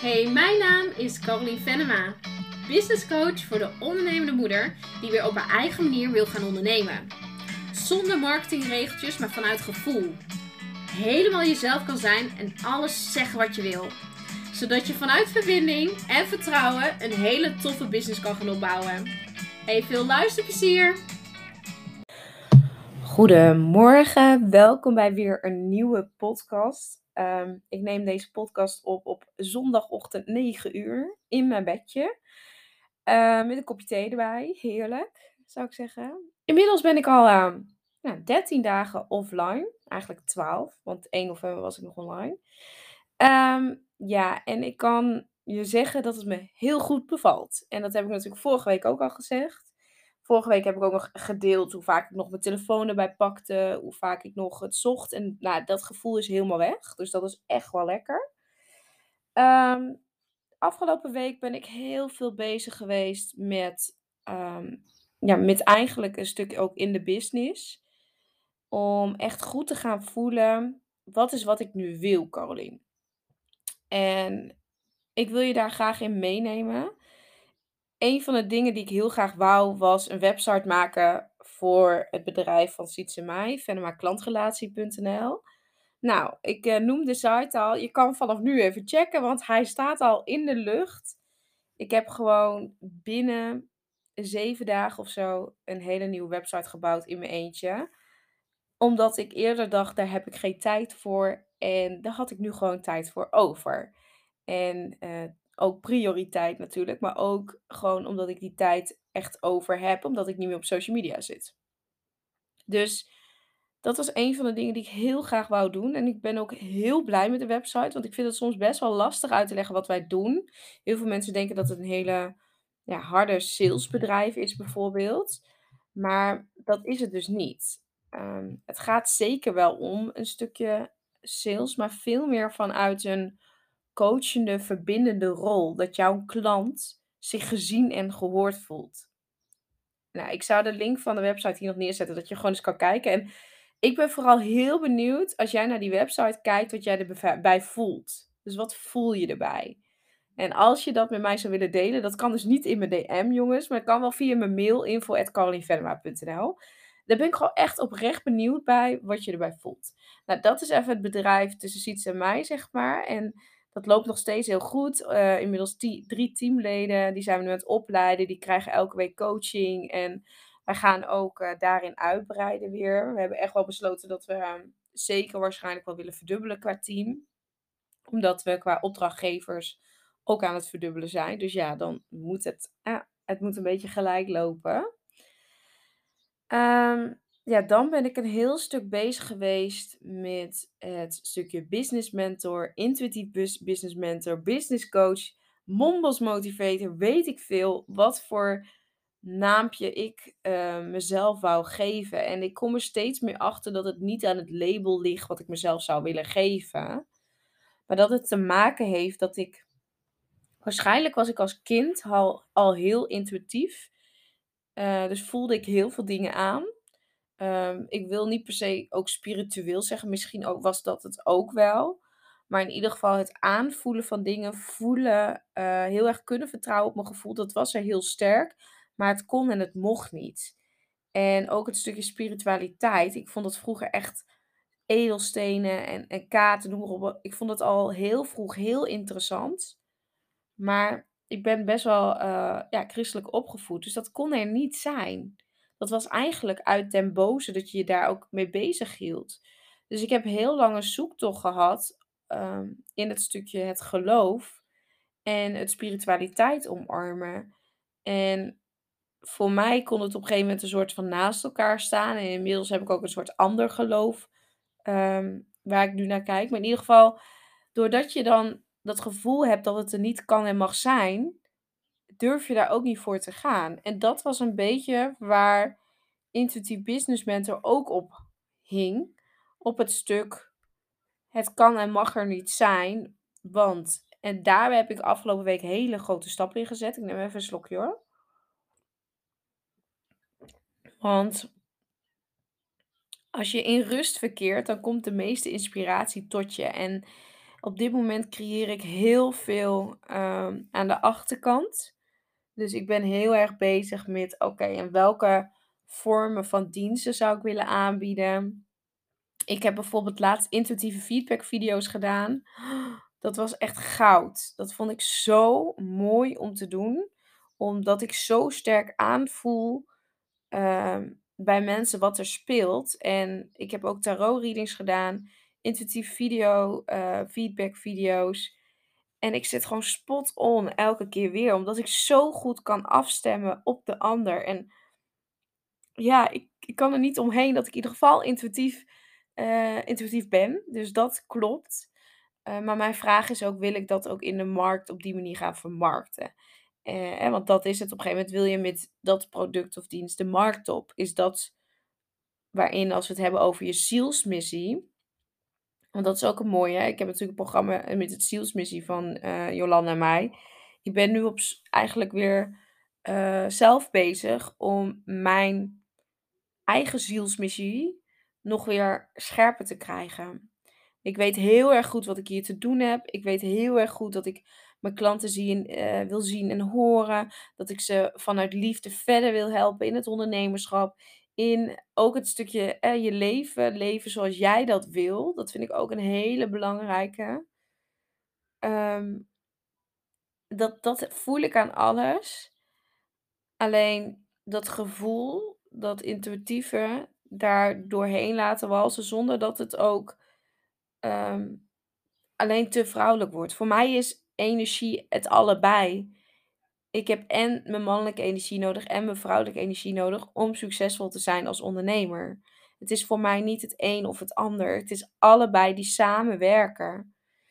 Hey, mijn naam is Caroline Venema, business coach voor de ondernemende moeder die weer op haar eigen manier wil gaan ondernemen. Zonder marketingregeltjes, maar vanuit gevoel. Helemaal jezelf kan zijn en alles zeggen wat je wil. Zodat je vanuit verbinding en vertrouwen een hele toffe business kan gaan opbouwen. Hey, veel luisterplezier! Goedemorgen, welkom bij weer een nieuwe podcast. Ik neem deze podcast op zondagochtend 9 uur in mijn bedje. Met een kopje thee erbij, heerlijk zou ik zeggen. Inmiddels ben ik al 13 dagen offline, eigenlijk 12, want 1 november was ik nog online. En ik kan je zeggen dat het me heel goed bevalt. En dat heb ik natuurlijk vorige week ook al gezegd. Vorige week heb ik ook nog gedeeld hoe vaak ik nog mijn telefoon erbij pakte, hoe vaak ik nog het zocht. En dat gevoel is helemaal weg. Dus dat is echt wel lekker. Ehm, Afgelopen week ben ik heel veel bezig geweest met eigenlijk een stuk ook in de business. Om echt goed te gaan voelen, wat is wat ik nu wil, Caroline? En ik wil je daar graag in meenemen. Een van de dingen die ik heel graag wou, was een website maken voor het bedrijf van Siets en mij, venemaklantrelatie.nl. Nou, ik noem de site al. Je kan vanaf nu even checken, want hij staat al in de lucht. Ik heb gewoon binnen 7 dagen of zo een hele nieuwe website gebouwd in mijn eentje. Omdat ik eerder dacht, daar heb ik geen tijd voor. En daar had ik nu gewoon tijd voor over. En ook prioriteit natuurlijk, maar ook gewoon omdat ik die tijd echt over heb, omdat ik niet meer op social media zit. Dus dat was een van de dingen die ik heel graag wou doen. En ik ben ook heel blij met de website, want ik vind het soms best wel lastig uit te leggen wat wij doen. Heel veel mensen denken dat het een hele harde salesbedrijf is bijvoorbeeld. Maar dat is het dus niet. Het gaat zeker wel om een stukje sales, maar veel meer vanuit een coachende, verbindende rol. Dat jouw klant zich gezien en gehoord voelt. Nou, ik zou de link van de website hier nog neerzetten, dat je gewoon eens kan kijken. En ik ben vooral heel benieuwd, als jij naar die website kijkt, wat jij erbij voelt. Dus wat voel je erbij? En als je dat met mij zou willen delen, dat kan dus niet in mijn DM, jongens, maar dat kan wel via mijn mail, info@carolinevenema.nl. Daar ben ik gewoon echt oprecht benieuwd bij wat je erbij voelt. Nou, dat is even het bedrijf tussen Siets en mij, zeg maar. En dat loopt nog steeds heel goed. Inmiddels 3 teamleden, die zijn we nu aan het opleiden. Die krijgen elke week coaching. En wij gaan ook daarin uitbreiden weer. We hebben echt wel besloten dat we zeker waarschijnlijk wel willen verdubbelen qua team. Omdat we qua opdrachtgevers ook aan het verdubbelen zijn. Dus ja, dan moet het moet een beetje gelijk lopen. Dan ben ik een heel stuk bezig geweest met het stukje business mentor, intuïtief business mentor, business coach, Mombos motivator, weet ik veel wat voor naampje ik mezelf wou geven. En ik kom er steeds meer achter dat het niet aan het label ligt wat ik mezelf zou willen geven. Maar dat het te maken heeft dat ik... Waarschijnlijk was ik als kind al heel intuïtief. Dus voelde ik heel veel dingen aan. Ik wil niet per se ook spiritueel zeggen. Misschien ook, was dat het ook wel. Maar in ieder geval het aanvoelen van dingen. Voelen. Heel erg kunnen vertrouwen op mijn gevoel. Dat was er heel sterk. Maar het kon en het mocht niet. En ook het stukje spiritualiteit. Ik vond het vroeger echt edelstenen en kaarten. Noem maar op. Ik vond het al heel vroeg heel interessant. Maar ik ben best wel christelijk opgevoed. Dus dat kon er niet zijn. Dat was eigenlijk uit den boze dat je je daar ook mee bezig hield. Dus ik heb heel lang een zoektocht gehad in het stukje het geloof en het spiritualiteit omarmen. En voor mij kon het op een gegeven moment een soort van naast elkaar staan. En inmiddels heb ik ook een soort ander geloof waar ik nu naar kijk. Maar in ieder geval, doordat je dan dat gevoel hebt dat het er niet kan en mag zijn, durf je daar ook niet voor te gaan. En dat was een beetje waar Intuïtief Business Mentor ook op hing. Op het stuk, het kan en mag er niet zijn, want... En daar heb ik afgelopen week hele grote stappen in gezet. Ik neem even een slokje hoor. Want als je in rust verkeert, dan komt de meeste inspiratie tot je. En Op dit moment creëer ik heel veel, aan de achterkant. Dus ik ben heel erg bezig met, oké, en welke vormen van diensten zou ik willen aanbieden? Ik heb bijvoorbeeld laatst intuïtieve feedback video's gedaan. Dat was echt goud. Dat vond ik zo mooi om te doen, omdat ik zo sterk aanvoel, bij mensen wat er speelt. En ik heb ook tarot readings gedaan, intuïtief video, feedback video's. En ik zit gewoon spot on elke keer weer, omdat ik zo goed kan afstemmen op de ander. En ja, ik kan er niet omheen dat ik in ieder geval intuïtief ben. Dus dat klopt. Maar mijn vraag is ook, wil ik dat ook in de markt op die manier gaan vermarkten? Want dat is het. Op een gegeven moment wil je met dat product of dienst de markt op. Is dat waarin, als we het hebben over je zielsmissie. Want dat is ook een mooie. Ik heb natuurlijk een programma met het zielsmissie van Jolanda en mij. Ik ben nu eigenlijk weer zelf bezig om mijn eigen zielsmissie nog weer scherper te krijgen. Ik weet heel erg goed wat ik hier te doen heb. Ik weet heel erg goed dat ik mijn klanten wil zien en horen. Dat ik ze vanuit liefde verder wil helpen in het ondernemerschap. In ook het stukje je leven zoals jij dat wil. Dat vind ik ook een hele belangrijke. Ehm, dat voel ik aan alles. Alleen dat gevoel, dat intuïtieve, daar doorheen laten walsen zonder dat het ook ehm, alleen te vrouwelijk wordt. Voor mij is energie het allebei. Ik heb en mijn mannelijke energie nodig en mijn vrouwelijke energie nodig om succesvol te zijn als ondernemer. Het is voor mij niet het een of het ander. Het is allebei die samenwerken.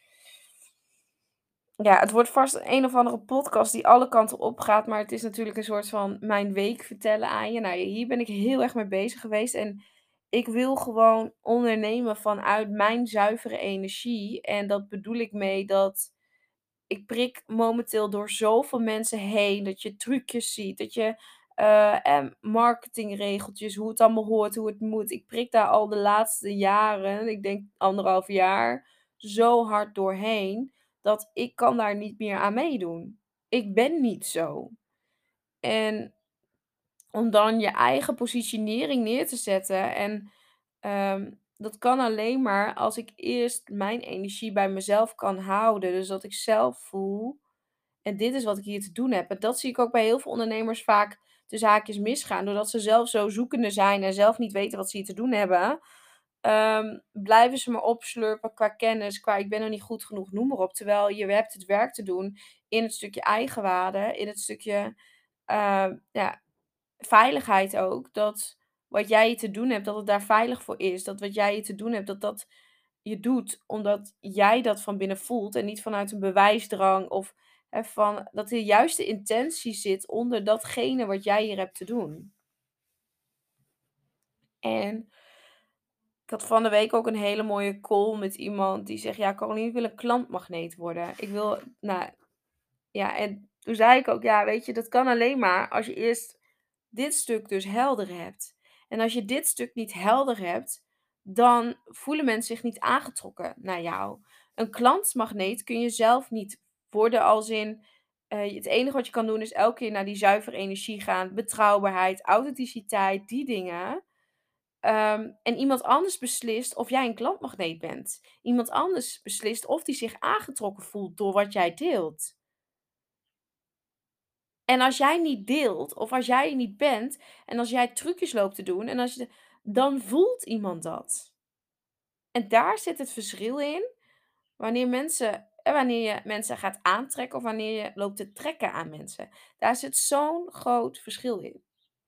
Ja, het wordt vast een of andere podcast die alle kanten op gaat, maar het is natuurlijk een soort van mijn week vertellen aan je. Nou, hier ben ik heel erg mee bezig geweest en ik wil gewoon ondernemen vanuit mijn zuivere energie. En dat bedoel ik mee dat ik prik momenteel door zoveel mensen heen, dat je trucjes ziet, dat je marketingregeltjes, hoe het allemaal hoort, hoe het moet. Ik prik daar al de laatste jaren, ik denk 1,5 jaar, zo hard doorheen dat ik kan daar niet meer aan meedoen. Ik ben niet zo. En om dan je eigen positionering neer te zetten en dat kan alleen maar als ik eerst mijn energie bij mezelf kan houden. Dus dat ik zelf voel, en dit is wat ik hier te doen heb. En dat zie ik ook bij heel veel ondernemers vaak de zaakjes misgaan. Doordat ze zelf zo zoekende zijn en zelf niet weten wat ze hier te doen hebben. Blijven ze maar opslurpen qua kennis, qua ik ben nog niet goed genoeg, noem maar op. Terwijl je hebt het werk te doen in het stukje eigenwaarde, in het stukje ja, veiligheid ook. Dat wat jij hier te doen hebt, dat het daar veilig voor is. Dat wat jij hier te doen hebt, dat dat je doet omdat jij dat van binnen voelt en niet vanuit een bewijsdrang of van dat de juiste intentie zit onder datgene wat jij hier hebt te doen. En ik had van de week ook een hele mooie call met iemand die zegt: "Ja, Caroline, ik wil een klantmagneet worden. Ik wil, nou ja." En toen zei ik ook: "Ja, weet je, dat kan alleen maar als je eerst dit stuk dus helder hebt. En als je dit stuk niet helder hebt, dan voelen mensen zich niet aangetrokken naar jou. Een klantmagneet kun je zelf niet worden als in, het enige wat je kan doen is elke keer naar die zuivere energie gaan, betrouwbaarheid, authenticiteit, die dingen. En iemand anders beslist of jij een klantmagneet bent. Iemand anders beslist of die zich aangetrokken voelt door wat jij deelt. En als jij niet deelt, of als jij er niet bent, en als jij trucjes loopt te doen, en dan voelt iemand dat. En daar zit het verschil in, wanneer je mensen gaat aantrekken of wanneer je loopt te trekken aan mensen. Daar zit zo'n groot verschil in.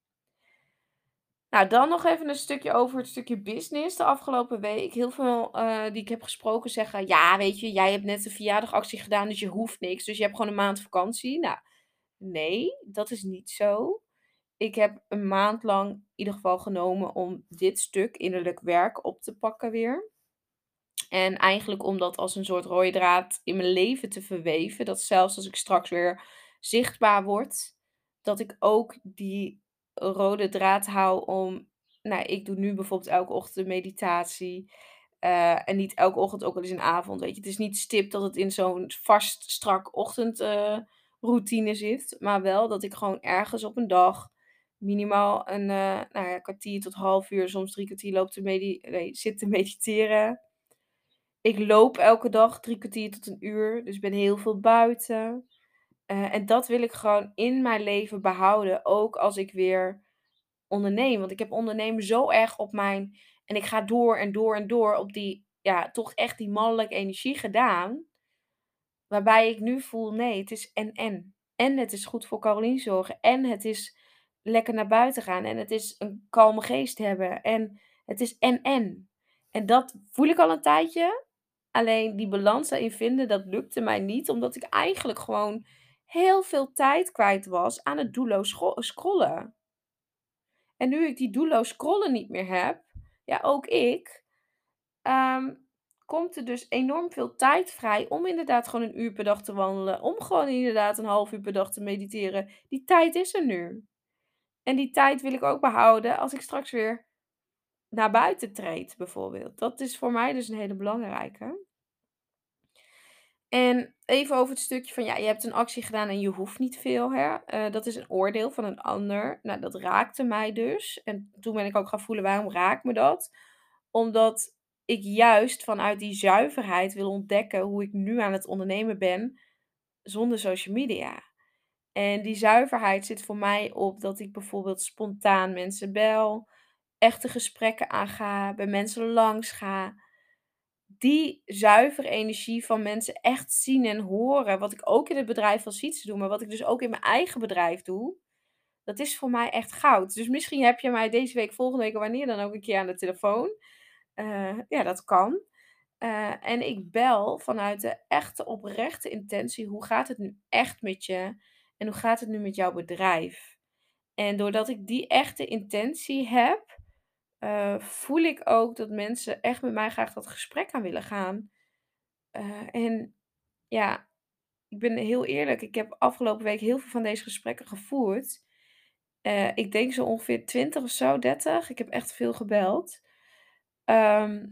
Nou, dan nog even een stukje over het stukje business de afgelopen week. Heel veel die ik heb gesproken zeggen: ja, weet je, jij hebt net een verjaardagactie gedaan, dus je hoeft niks. Dus je hebt gewoon een maand vakantie. Nou, nee, dat is niet zo. Ik heb een maand lang in ieder geval genomen om dit stuk innerlijk werk op te pakken weer. En eigenlijk om dat als een soort rode draad in mijn leven te verweven. Dat zelfs als ik straks weer zichtbaar word, dat ik ook die rode draad hou om. Nou, ik doe nu bijvoorbeeld elke ochtend een meditatie. En niet elke ochtend, ook al is een avond, weet je. Het is niet stipt dat het in zo'n vast strak ochtend routine zit. Maar wel dat ik gewoon ergens op een dag minimaal een nou ja, kwartier tot half uur, soms 3 kwartier zit te mediteren. Ik loop elke dag 3 kwartier tot een uur, dus ik ben heel veel buiten. En dat wil ik gewoon in mijn leven behouden, ook als ik weer ondernemen. Want ik heb ondernemen zo erg op mijn en ik ga door en door en door op die, ja, toch echt die mannelijke energie gedaan. Waarbij ik nu voel, nee, het is en. En het is goed voor Carolien zorgen. En het is lekker naar buiten gaan. En het is een kalme geest hebben. En het is en. En dat voel ik al een tijdje. Alleen die balans daarin vinden, dat lukte mij niet. Omdat ik eigenlijk gewoon heel veel tijd kwijt was aan het doelloos scrollen. En nu ik die doelloos scrollen niet meer heb, ja, ook ik, ehm, komt er dus enorm veel tijd vrij om inderdaad gewoon een uur per dag te wandelen. Om gewoon inderdaad een half uur per dag te mediteren. Die tijd is er nu. En die tijd wil ik ook behouden als ik straks weer naar buiten treed, bijvoorbeeld. Dat is voor mij dus een hele belangrijke. En even over het stukje van, ja, je hebt een actie gedaan en je hoeft niet veel, hè. Dat is een oordeel van een ander. Nou, dat raakte mij dus. En toen ben ik ook gaan voelen, waarom raakt me dat? Omdat ik juist vanuit die zuiverheid wil ontdekken hoe ik nu aan het ondernemen ben zonder social media. En die zuiverheid zit voor mij op dat ik bijvoorbeeld spontaan mensen bel, echte gesprekken aanga, bij mensen langs ga. Die zuivere energie van mensen echt zien en horen, wat ik ook in het bedrijf van Sietse doe, maar wat ik dus ook in mijn eigen bedrijf doe, dat is voor mij echt goud. Dus misschien heb je mij deze week, volgende week, wanneer dan ook, een keer aan de telefoon. Ja, dat kan. En ik bel vanuit de echte oprechte intentie. Hoe gaat het nu echt met je? En hoe gaat het nu met jouw bedrijf? En doordat ik die echte intentie heb, voel ik ook dat mensen echt met mij graag dat gesprek aan willen gaan. En ja, ik ben heel eerlijk. Ik heb afgelopen week heel veel van deze gesprekken gevoerd. Ik denk zo ongeveer 20 of zo, 30. Ik heb echt veel gebeld. Ehm,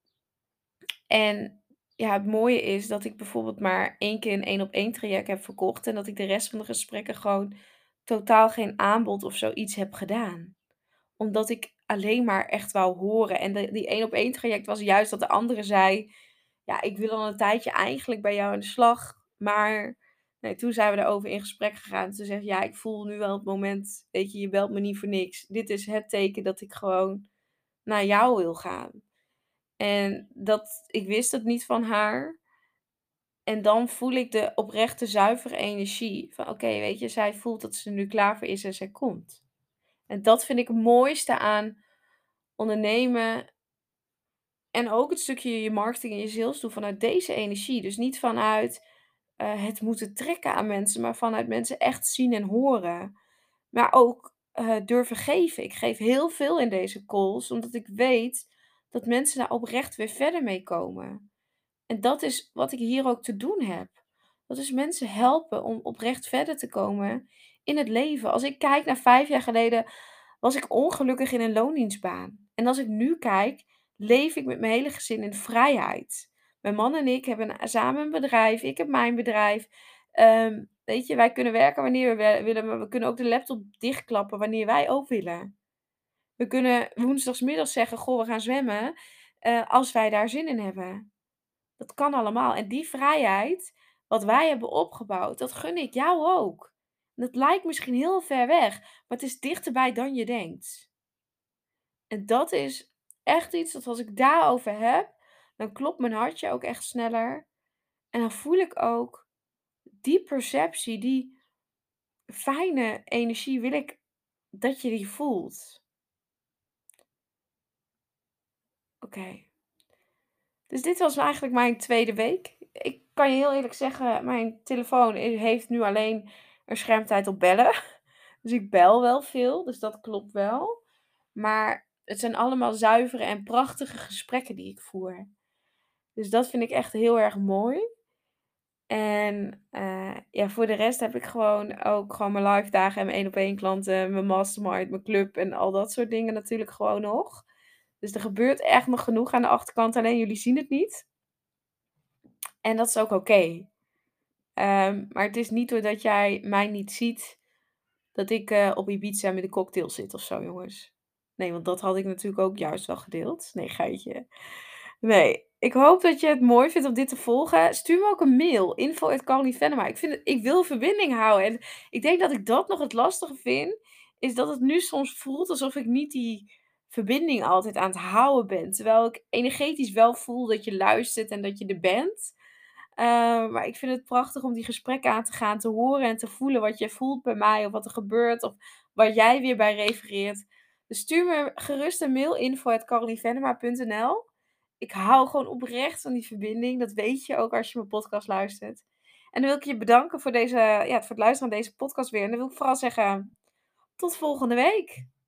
en ja, het mooie is dat ik bijvoorbeeld maar 1 keer een 1-op-1 traject heb verkocht. En dat ik de rest van de gesprekken gewoon totaal geen aanbod of zoiets heb gedaan. Omdat ik alleen maar echt wou horen. En die 1-op-1 traject was juist dat de andere zei: "Ja, ik wil al een tijdje eigenlijk bij jou aan de slag." Maar nee, toen zijn we erover in gesprek gegaan. Ze zegt: "Ja, ik voel nu wel het moment, weet je, je belt me niet voor niks. Dit is het teken dat ik gewoon naar jou wil gaan." En dat ik wist het niet van haar. En dan voel ik de oprechte zuivere energie van: oké, weet je, zij voelt dat ze er nu klaar voor is en zij komt. En dat vind ik het mooiste aan ondernemen en ook het stukje je marketing en je sales doen vanuit deze energie. Dus niet vanuit het moeten trekken aan mensen, maar vanuit mensen echt zien en horen. Maar ook durven geven. Ik geef heel veel in deze calls, omdat ik weet dat mensen daar oprecht weer verder mee komen. En dat is wat ik hier ook te doen heb. Dat is mensen helpen om oprecht verder te komen in het leven. Als ik kijk naar 5 jaar geleden, was ik ongelukkig in een loondienstbaan. En als ik nu kijk, leef ik met mijn hele gezin in vrijheid. Mijn man en ik hebben samen een bedrijf. Ik heb mijn bedrijf. Weet je, wij kunnen werken wanneer we willen, maar we kunnen ook de laptop dichtklappen wanneer wij ook willen. We kunnen woensdagsmiddag zeggen: "Goh, we gaan zwemmen." Als wij daar zin in hebben. Dat kan allemaal. En die vrijheid, wat wij hebben opgebouwd, dat gun ik jou ook. Dat lijkt misschien heel ver weg, maar het is dichterbij dan je denkt. En dat is echt iets dat als ik daarover heb, dan klopt mijn hartje ook echt sneller. En dan voel ik ook die perceptie, die fijne energie, wil ik dat je die voelt. Oké. Dus dit was eigenlijk mijn tweede week. Ik kan je heel eerlijk zeggen, mijn telefoon heeft nu alleen een schermtijd op bellen. Dus ik bel wel veel, dus dat klopt wel. Maar het zijn allemaal zuivere en prachtige gesprekken die ik voer. Dus dat vind ik echt heel erg mooi. En ja, voor de rest heb ik gewoon ook gewoon mijn live dagen en mijn 1-op-1 klanten, mijn mastermind, mijn club en al dat soort dingen natuurlijk gewoon nog. Dus er gebeurt echt nog genoeg aan de achterkant, alleen jullie zien het niet. En dat is ook oké. Maar het is niet doordat jij mij niet ziet, dat ik op Ibiza met een cocktail zit of zo, jongens. Nee, want dat had ik natuurlijk ook juist wel gedeeld. Nee, geitje. Nee, ik hoop dat je het mooi vindt om dit te volgen. Stuur me ook een mail, info@carolievenema. Ik wil verbinding houden. En ik denk dat ik dat nog het lastige vind, is dat het nu soms voelt alsof ik niet die verbinding altijd aan het houden ben. Terwijl ik energetisch wel voel dat je luistert en dat je er bent. Maar ik vind het prachtig om die gesprekken aan te gaan, te horen en te voelen wat je voelt bij mij of wat er gebeurt of waar jij weer bij refereert. Dus stuur me gerust een mail, info@carolievenema.nl. Ik hou gewoon oprecht van die verbinding. Dat weet je ook als je mijn podcast luistert. En dan wil ik je bedanken voor het luisteren naar deze podcast weer. En dan wil ik vooral zeggen, tot volgende week.